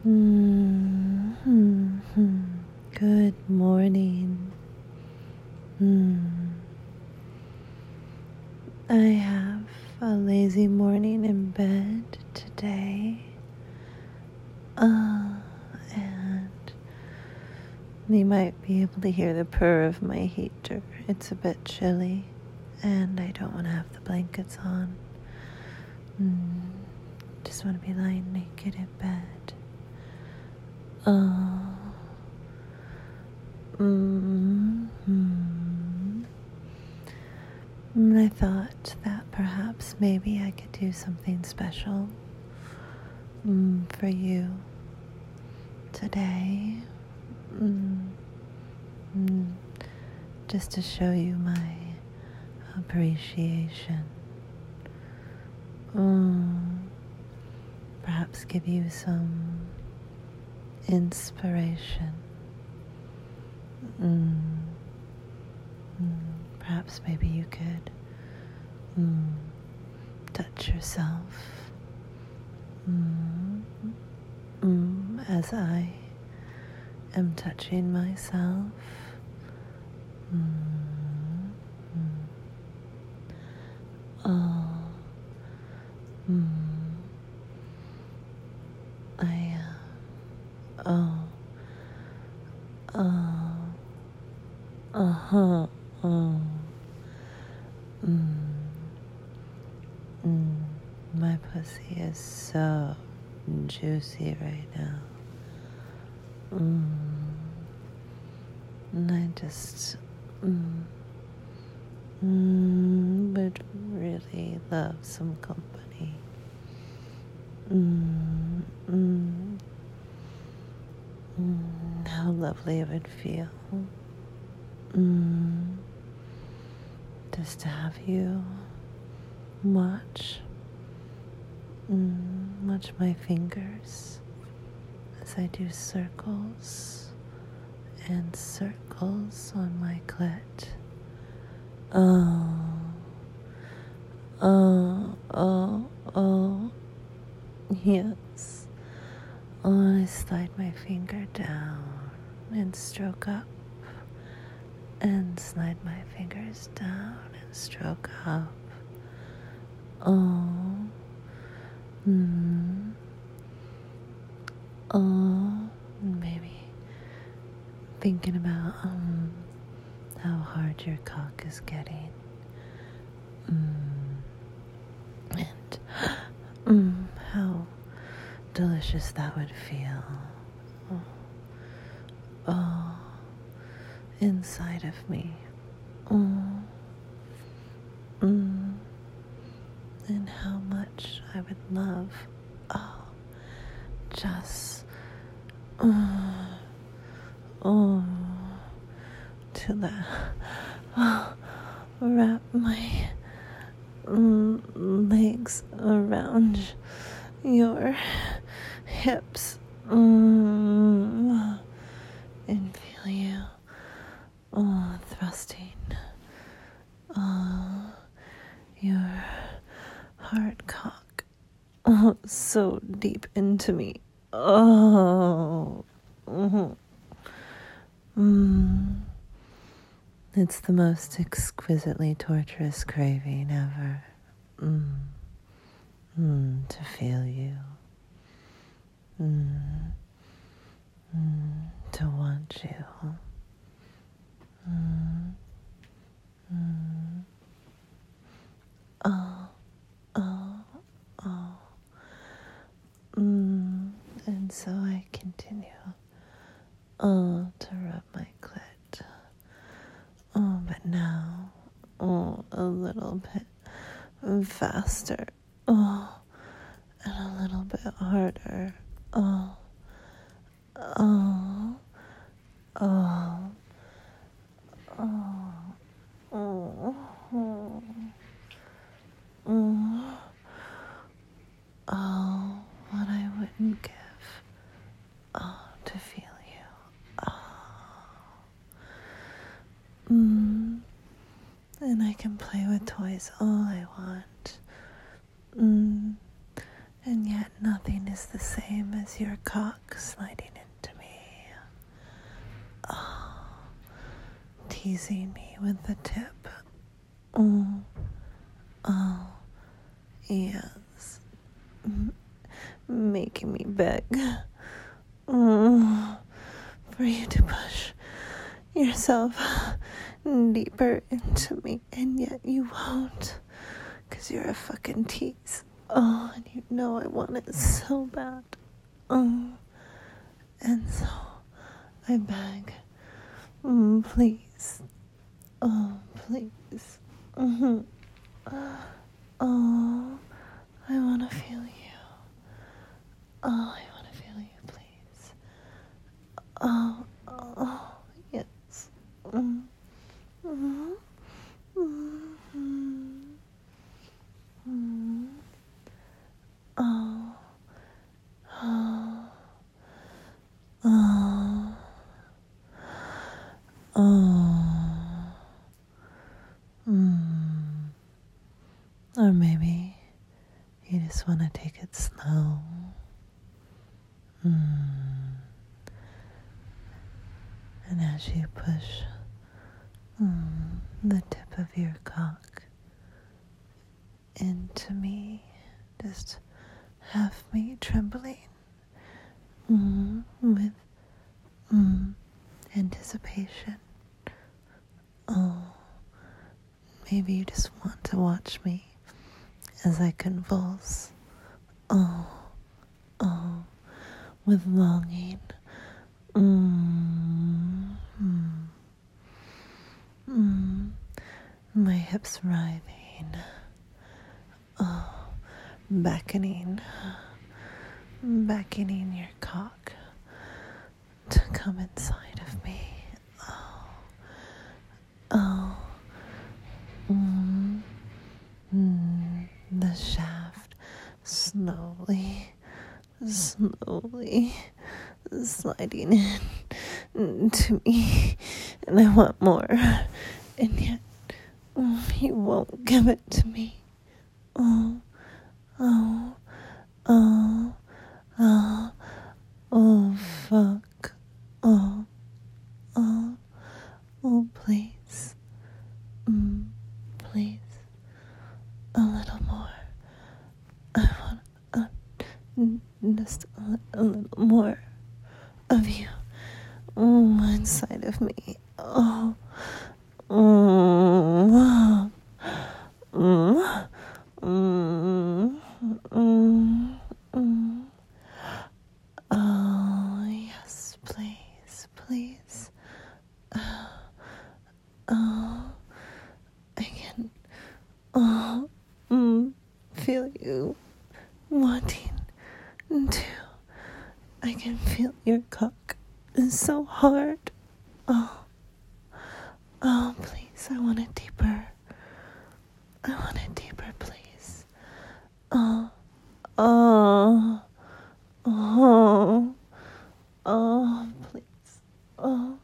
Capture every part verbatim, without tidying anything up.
Mm-hmm. Good morning. Mm. I have a lazy morning in bed today. Uh, and you might be able to hear the purr of my heater. It's a bit chilly, and I don't want to have the blankets on. Mm. Just want to be lying naked in bed. Uh, mm-hmm. And I thought that perhaps maybe I could do something special mm, for you today. Mm, mm, just to show you my appreciation. Mm, perhaps give you some inspiration. Mm, mm, perhaps maybe you could mm, touch yourself mm, mm, as I am touching myself. Mm, mm, oh, mm, I, uh, oh, oh, uh-huh, oh, mm, mm, my pussy is so juicy right now. Mm, and I just, mm, mm, would really love some company. Mm, mm, mm, how lovely it would feel. Mm, just to have you watch, mm, watch my fingers as I do circles and circles on my clit. Oh, oh, oh, oh, yes. Oh, I slide my finger down and stroke up, and slide my fingers down and stroke up. Oh, mm, oh, maybe thinking about um how hard your cock is getting. Mm, and mm, how delicious that would feel. Oh, oh, inside of me. Oh, mm, and how much I would love, oh, just, oh, oh, to that, oh, wrap my mm, legs around your hips, mm, and feel you, oh, thrusting, oh, your hard cock, oh, so deep into me, oh, mm-hmm. mm. It's the most exquisitely torturous craving ever, mm. Mm, to feel you, mm. Mm, to want you, mm. Mm. Oh, oh, oh. Mm. And so I continue, oh, to rub my clit. Oh, but now, oh, a little bit faster. Oh, and a little bit harder. Oh, oh, oh, oh, oh, oh, oh. Oh, what I wouldn't give, oh, to feel you, oh, mm, and I can play with toys all I want, mm, and yet nothing nothing is the same as your cock sliding into me. Oh, teasing me with the tip. Oh, oh, yes. M- making me beg. Oh, for you to push yourself deeper into me, and yet you won't, because you're a fucking tease. Oh, and you know I want it so bad. Oh, and so I beg, mm, please, oh, please. Mm-hmm. Oh, I want to feel you. Oh, I want to feel you, please. Oh, oh, yes. Mm. Mm-hmm. Mm-hmm. Mm-hmm. Oh, oh, oh, oh, mm. Or maybe you just want to take it slow. Mm. And as you push mm, the tip of your cock into me, just have me trembling mm, with mm, anticipation. Oh, maybe you just want to watch me as I convulse. Oh, oh, with longing. Mm, mm, mm, my hips writhing. Oh, beckoning, beckoning your cock to come inside of me. Oh, oh, mm, mm, the shaft slowly, slowly sliding in into me, and I want more, and yet mm, you won't give it to me. Oh, oh, oh, oh, oh, fuck. Oh, oh, oh, please. Mm, please. A little more. I want uh, just a, a little more of you mm, inside of me. Oh, mm, mm, mm, mm, mm. Oh, yes, please, please. Oh, oh, I can oh, mm, feel you wanting to. I can feel your cock is so hard. Oh, oh, please, I want it deeper. I want it deeper, please. Oh, oh, oh, oh, please. Oh,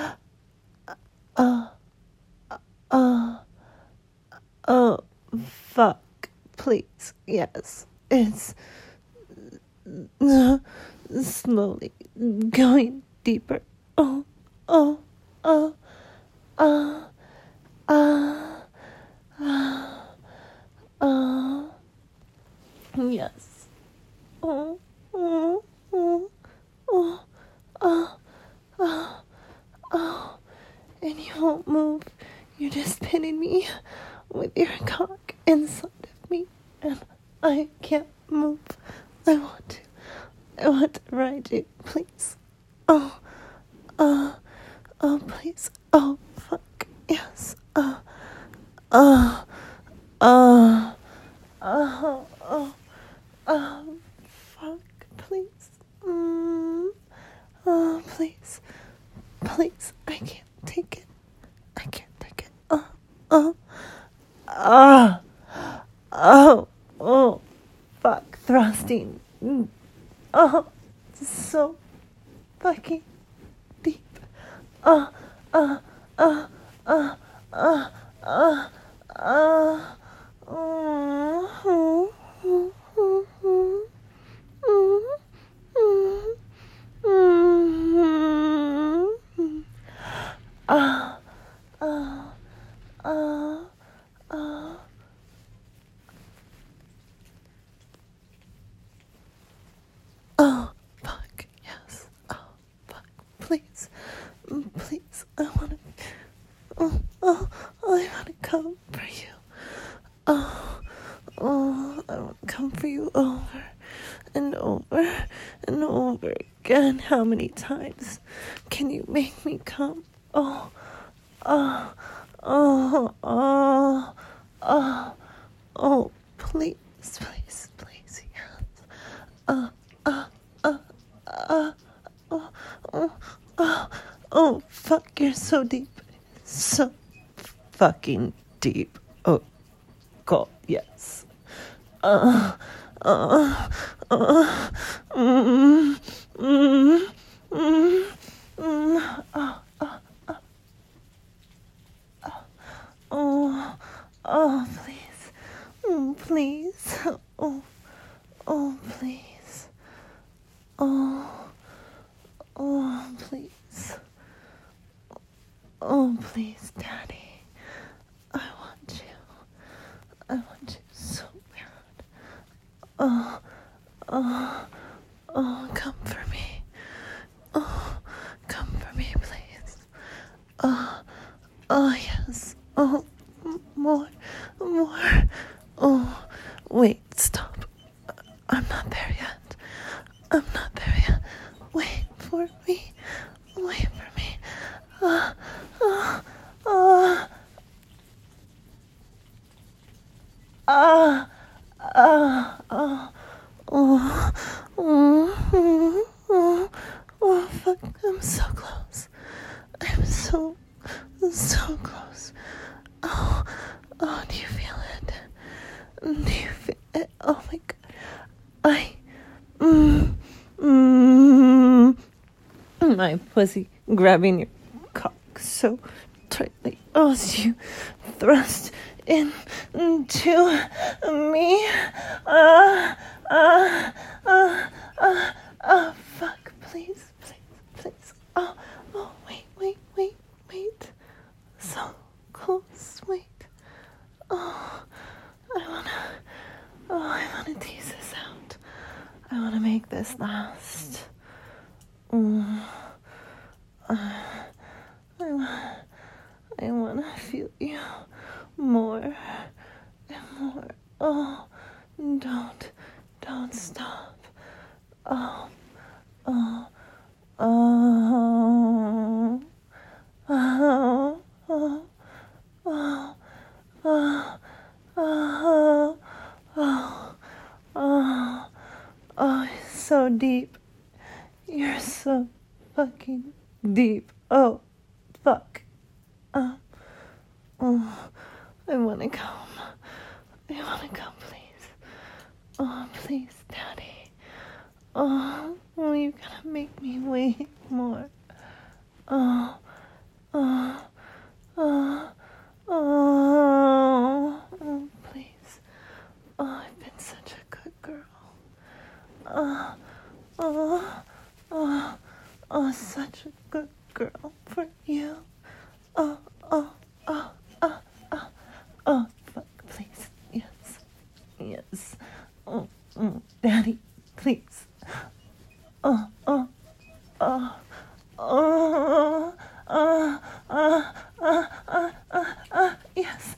oh, oh, oh, fuck, please. Yes, it's slowly going deeper. Oh, oh, oh, oh, oh, oh, oh, yes. Oh, oh, oh, oh, oh, oh, oh, and you won't move. You're just pinning me with your cock inside of me, and I can't move. I want to. I want to ride you, please. Oh, oh, oh, please. Oh, fuck, yes. Oh, oh, oh, oh, oh, oh, fuck, please. Mm, oh, please. Please, I can't take it. I can't take it. Oh, oh, oh, oh, oh, fuck, thrusting. Mm. Oh, so fucking deep. Oh, oh, oh, oh, oh, oh, oh, oh, oh, oh, oh, oh, and over and over again. How many times can you make me come? Oh, oh, oh, oh, oh, oh, please, please, please, yes. Uh, uh, uh, uh, oh, oh, oh, oh, fuck, you're so deep. So fucking deep. Oh, God, yes. Uh, uh, uh, mm, mm, mm, mm, uh, uh, uh, uh, oh, oh, please, mm, please, oh, oh, please, oh, oh, please, oh, please, Daddy, I want you, I want you so bad, oh, oh, oh, come for me, oh, come for me, please, oh, oh, yes, oh, more, more, oh, wait, stop, I'm not there yet, I'm not there yet, wait for me, wait for me, uh, uh, uh, uh, uh, uh, oh, oh, oh, oh, fuck, I'm so close, I'm so, so close, oh, oh, do you feel it, do you feel it, oh my God, I, mm, mm, my pussy grabbing your cock so tightly, oh, as you thrust in into me, uh, uh, uh, uh, uh, fuck, please, please, please, oh, oh, wait, wait, wait, wait, so close, wait, oh, I wanna, oh, I wanna tease this out, I wanna make this last, mm, uh, I wanna, I wanna feel you more and more. Oh, don't, don't stop. Oh, oh, oh, oh, oh, oh, oh, oh, oh, oh, oh, it's so deep. You're so fucking deep. Oh, fuck. Um, oh, I wanna come. I wanna come, please. Oh, please, Daddy. Oh, oh, you gotta make me wait more. Oh, oh, oh, oh, oh, please. Oh, I've been such a good girl. Oh, oh, oh, oh, such a good girl for you. Oh, oh, oh, oh, oh, oh, fuck, please, yes, yes, oh, oh, Daddy, please, oh, oh, oh, oh, oh, oh, oh, oh, oh, oh, yes.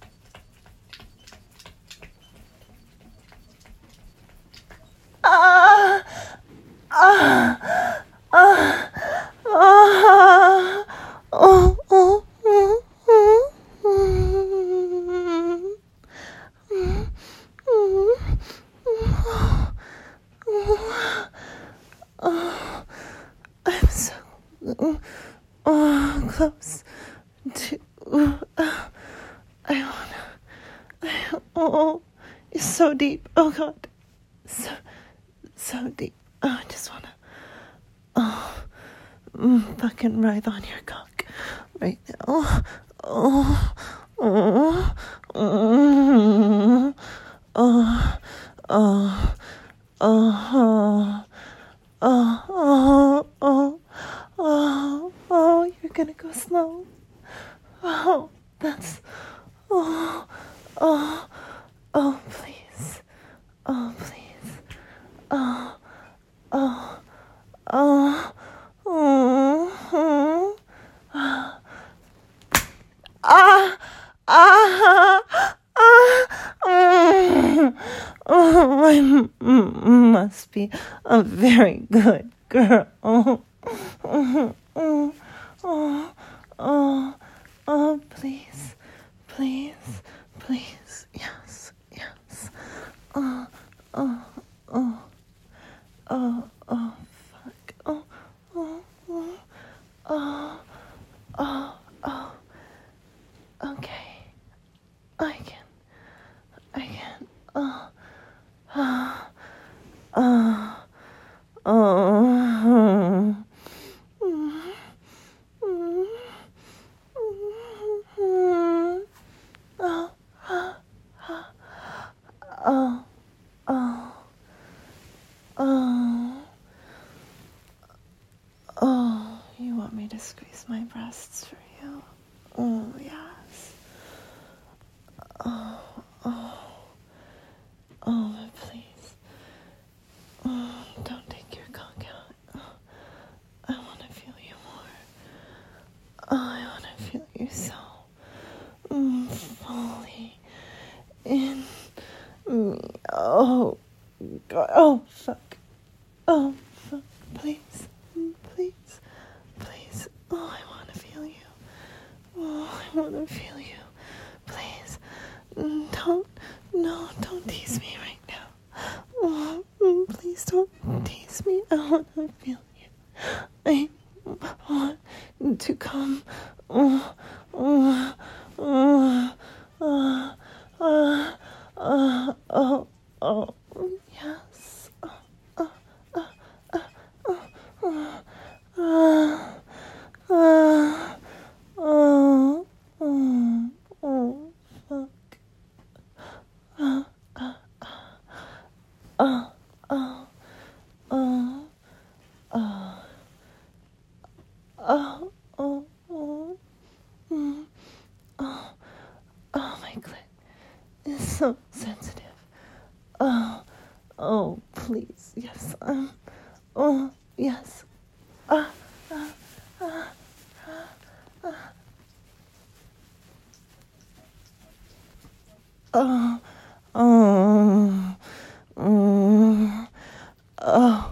Ah, ah, ah, ah, oh, oh, oh, oh, oh, oh, I'm so oh, close to, uh, I wanna, I, oh, it's so deep, oh God, so, so deep, oh, I just wanna, oh, mm, fucking writhe on your cock right now, oh, oh, oh, oh, oh, oh, oh, oh, oh, oh, oh, oh, you're gonna go slow, oh, that's, oh, oh, oh, please, oh, please, oh, oh, oh, oh, oh, ah, ah, ah, ah, oh, I m- m- must just be a very good girl. Oh, oh, oh, oh, oh, oh, please, please, please, yes, yes. Oh, oh, oh, oh, oh, fuck. Oh, oh, oh, oh, oh, oh. Okay, I can, I can. Oh, oh, oh, oh. Oh, oh, oh, oh, you want me to squeeze my breasts for you? Oh, yes. Oh, oh, oh, please. Oh, don't take your cock out. Oh, I want to feel you more. Oh, I want to feel you so mm, fully in me. Oh, God. Oh, fuck. Oh, fuck. Please. Please. Please. Oh, I want to feel you. Oh, I want to feel you. Please. Don't. No, don't tease me right now. Oh, please don't tease me. I want to feel you. I want to come. Oh, oh, oh, oh, oh, oh, oh, oh, yes. Oh, oh, oh, oh, oh, oh, oh, oh, oh, oh, oh, fuck. Oh, oh, oh, oh, oh, oh, oh, oh, oh, mm, oh, oh, my clit is so sensitive. Oh, oh, please, yes, um, oh, yes, ah, ah, ah, ah, ah. Oh, oh, oh, oh,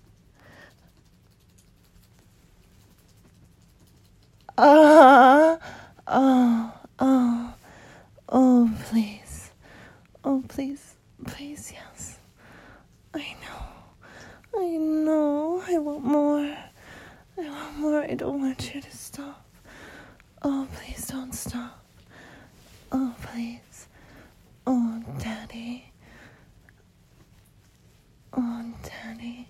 ah, oh, oh, oh, please, oh, please, please, yes, I know, I know, I want more, I want more, I don't want you to stop, oh, please don't stop, oh, please. Oh, Daddy. Oh, Daddy.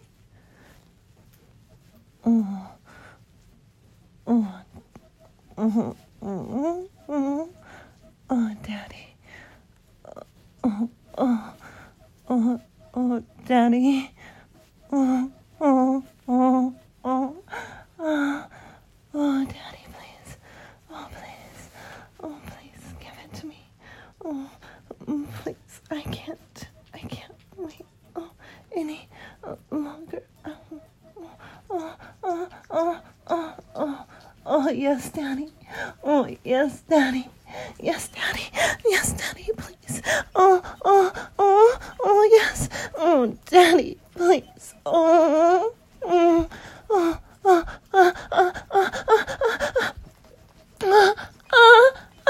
Oh. Oh. Oh. Oh. Oh. Oh, Daddy. Oh. Oh. Oh. Oh, Daddy. Oh. Oh. Oh. Oh. Oh. Oh, Daddy, please. Oh, please. Oh, please, give it to me. Oh. Please, I can't, I can't wait oh, any uh, longer. Oh, oh, oh, oh, oh, oh, oh, yes, Daddy. Oh, yes, Daddy. Yes, Daddy. Yes, Daddy, please. Oh, oh, oh, oh, yes. Oh, Daddy, please. Oh, oh, oh, oh, oh, oh, oh, oh, oh, oh.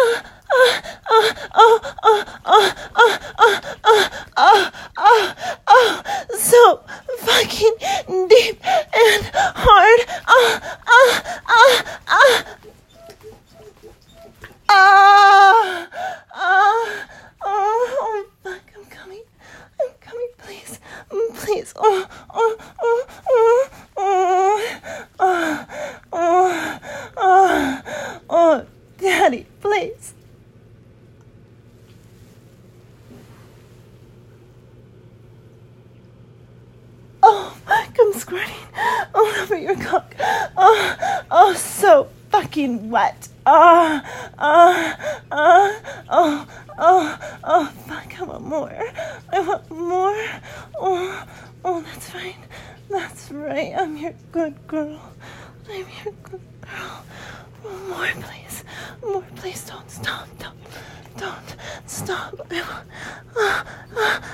Oh, oh, oh, oh, oh, oh, oh, oh, oh, so fucking deep and hard. Oh, oh, oh, oh, oh, oh, oh, fuck, I'm coming. I'm coming, please. Please. Oh, oh, oh, oh, oh, oh, oh, oh, oh, Daddy, please. Oh, fuck, I'm squirting all over your cock. Oh, oh, so fucking wet. Oh, oh, oh, oh, oh, oh, fuck, I want more. I want more. Oh, oh, that's fine. That's right. I'm your good girl. I'm your good girl. More, please. More, please. Don't stop. Don't, don't stop. I want, oh, oh,